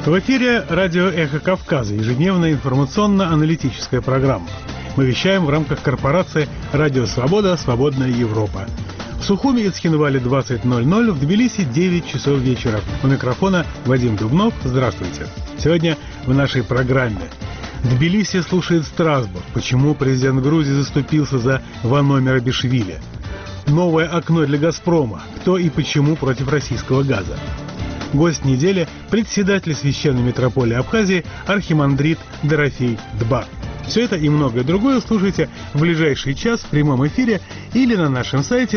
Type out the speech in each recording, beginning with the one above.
В эфире радио «Эхо Кавказа», ежедневная информационно-аналитическая программа. Мы вещаем в рамках корпорации «Радио Свобода. Свободная Европа». В Сухуми и Цхинвале 20:00, в Тбилиси 9 часов вечера. У микрофона Вадим Дубнов. Здравствуйте. Сегодня в нашей программе. Тбилиси слушает Страсбург. Почему президент Грузии заступился за Вано Мерабишвили? Новое окно для «Газпрома». Кто и почему против российского газа? Гость недели – председатель Священной митрополии Абхазии архимандрит Дорофей Дбар. Все это и многое другое слушайте в ближайший час в прямом эфире или на нашем сайте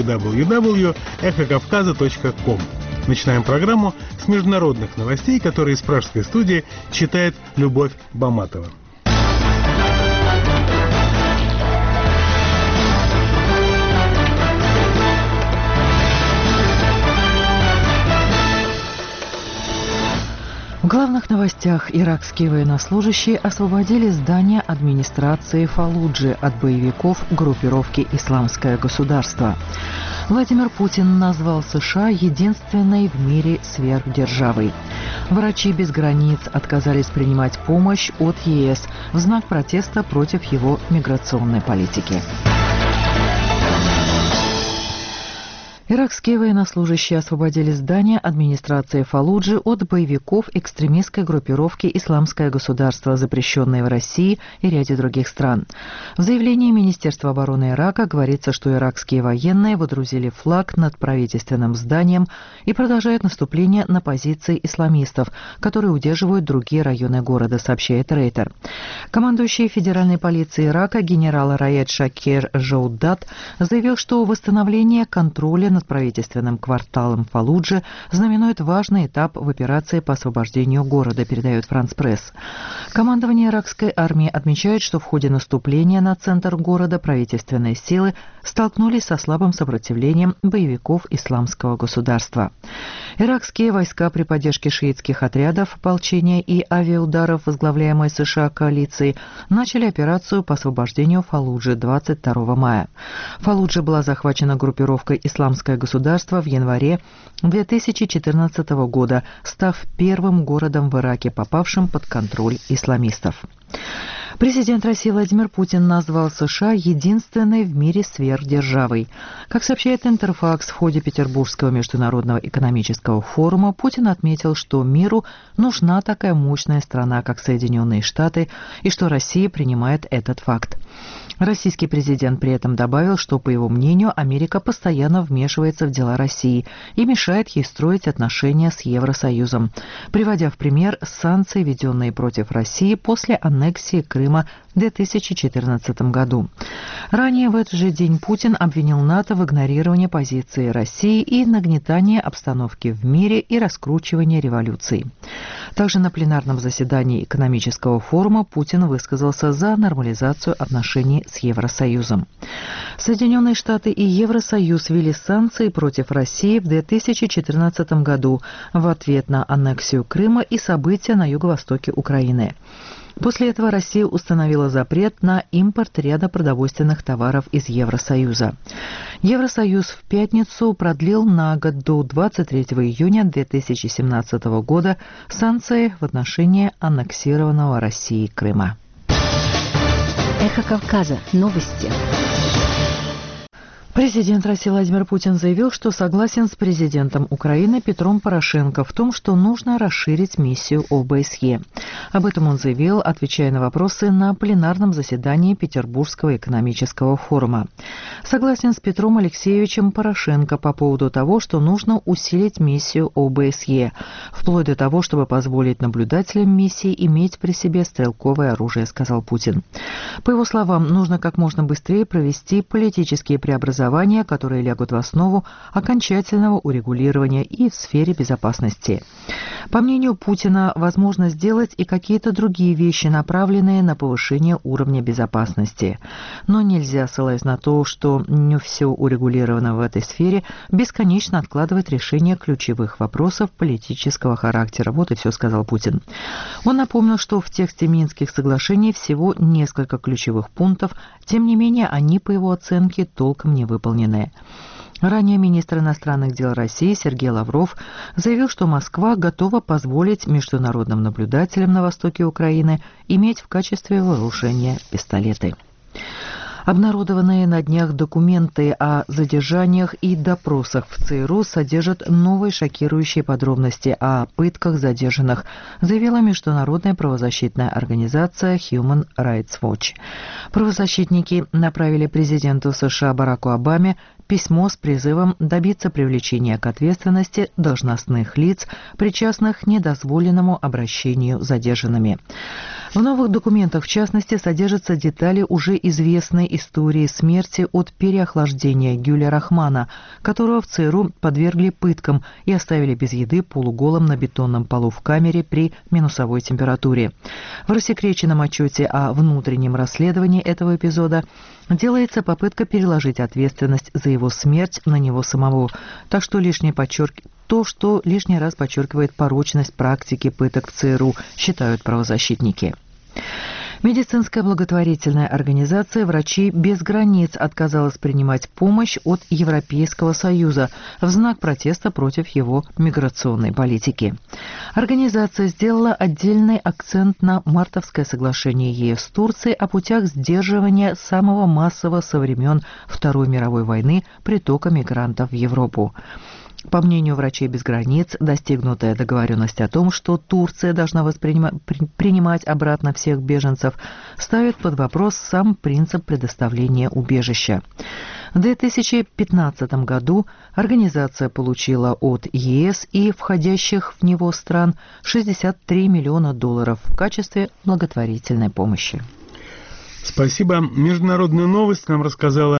www.эхокавказа.ком. Начинаем программу с международных новостей, которые из пражской студии читает Любовь Баматова. В главных новостях: иракские военнослужащие освободили здание администрации Фаллуджи от боевиков группировки «Исламское государство». Владимир Путин назвал США единственной в мире сверхдержавой. Врачи без границ отказались принимать помощь от ЕС в знак протеста против его миграционной политики. Иракские военнослужащие освободили здание администрации Фаллуджи от боевиков экстремистской группировки «Исламское государство», запрещенной в России и ряде других стран. В заявлении Министерства обороны Ирака говорится, что иракские военные водрузили флаг над правительственным зданием и продолжают наступление на позиции исламистов, которые удерживают другие районы города, сообщает Рейтер. Командующий федеральной полиции Ирака генерал Раед Шакер Жаудат заявил, что восстановление контроля над правительственным кварталом Фаллуджи знаменует важный этап в операции по освобождению города, передает Франс Пресс. Командование иракской армии отмечает, что в ходе наступления на центр города правительственные силы столкнулись со слабым сопротивлением боевиков Исламского государства. Иракские войска при поддержке шиитских отрядов ополчения и авиаударов, возглавляемой США коалицией, начали операцию по освобождению Фаллуджи 22 мая. Фаллуджа была захвачена группировкой «Исламское государство» в январе 2014 года, став первым городом в Ираке, попавшим под контроль исламистов. Президент России Владимир Путин назвал США единственной в мире сверхдержавой. Как сообщает Интерфакс, в ходе Петербургского международного экономического форума Путин отметил, что миру нужна такая мощная страна, как Соединенные Штаты, и что Россия принимает этот факт. Российский президент при этом добавил, что, по его мнению, Америка постоянно вмешивается в дела России и мешает ей строить отношения с Евросоюзом, приводя в пример санкции, введенные против России после аннексии Крыма в 2014 году. Ранее в этот же день Путин обвинил НАТО в игнорировании позиции России и нагнетании обстановки в мире и раскручивании революции. Также на пленарном заседании экономического форума Путин высказался за нормализацию отношений с Евросоюзом. Соединенные Штаты и Евросоюз ввели санкции против России в 2014 году в ответ на аннексию Крыма и события на юго-востоке Украины. После этого Россия установила запрет на импорт ряда продовольственных товаров из Евросоюза. Евросоюз в пятницу продлил на год до 23 июня 2017 года санкции в отношении аннексированного Россией Крыма. Эхо Кавказа. Новости. Президент России Владимир Путин заявил, что согласен с президентом Украины Петром Порошенко в том, что нужно расширить миссию ОБСЕ. Об этом он заявил, отвечая на вопросы на пленарном заседании Петербургского экономического форума. Согласен с Петром Алексеевичем Порошенко по поводу того, что нужно усилить миссию ОБСЕ, вплоть до того, чтобы позволить наблюдателям миссии иметь при себе стрелковое оружие, сказал Путин. По его словам, нужно как можно быстрее провести политические преобразования, которые лягут в основу окончательного урегулирования и в сфере безопасности. По мнению Путина, возможно сделать и какие-то другие вещи, направленные на повышение уровня безопасности. Но нельзя, ссылаясь на то, что не все урегулировано в этой сфере, бесконечно откладывать решение ключевых вопросов политического характера. Вот и все, сказал Путин. Он напомнил, что в тексте Минских соглашений всего несколько ключевых пунктов, тем не менее они, по его оценке, толком не выполнены. Ранее министр иностранных дел России Сергей Лавров заявил, что Москва готова позволить международным наблюдателям на востоке Украины иметь в качестве вооружения пистолеты. Обнародованные на днях документы о задержаниях и допросах в ЦРУ содержат новые шокирующие подробности о пытках задержанных, заявила международная правозащитная организация Human Rights Watch. Правозащитники направили президенту США Бараку Обаме письмо с призывом добиться привлечения к ответственности должностных лиц, причастных к недозволенному обращению с задержанными. В новых документах, в частности, содержатся детали уже известной истории смерти от переохлаждения Гюля Рахмана, которого в ЦРУ подвергли пыткам и оставили без еды полуголым на бетонном полу в камере при минусовой температуре. В рассекреченном отчете о внутреннем расследовании этого эпизода делается попытка переложить ответственность за его смерть на него самого, что лишний раз подчеркивает порочность практики пыток в ЦРУ, считают правозащитники. Медицинская благотворительная организация «Врачи без границ» отказалась принимать помощь от Европейского Союза в знак протеста против его миграционной политики. Организация сделала отдельный акцент на мартовское соглашение ЕС с Турцией о путях сдерживания самого массового со времен Второй мировой войны притока мигрантов в Европу. По мнению «Врачей без границ», достигнутая договоренность о том, что Турция должна принимать обратно всех беженцев, ставит под вопрос сам принцип предоставления убежища. В 2015 году организация получила от ЕС и входящих в него стран $63 миллиона в качестве благотворительной помощи. Спасибо. Международную новость нам рассказала